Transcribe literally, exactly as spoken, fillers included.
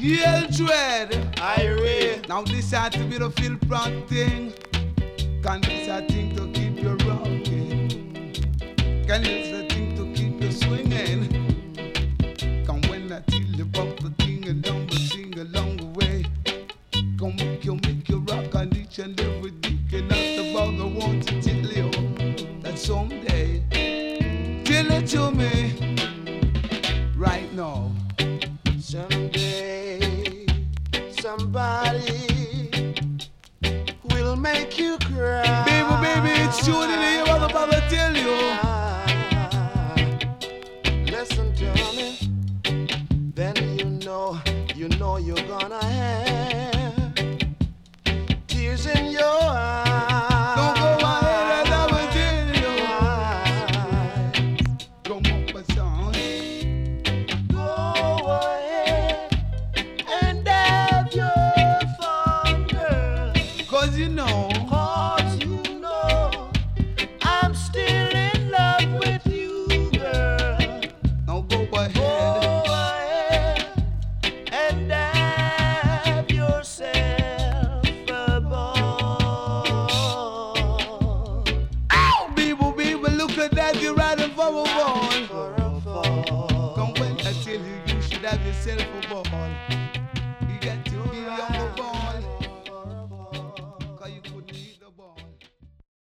Yell dread. Irene. Now this had to be the feel front thing. Can this a thing to keep you rocking? Can this a thing to keep you swinging? Come when I tell you about the thing and down the sing along the way. Come make you make you rock on each and every dick. And that's about the want to tell you that someday. Tell it to me right now. Someday somebody will make you cry. Baby, baby, it's true.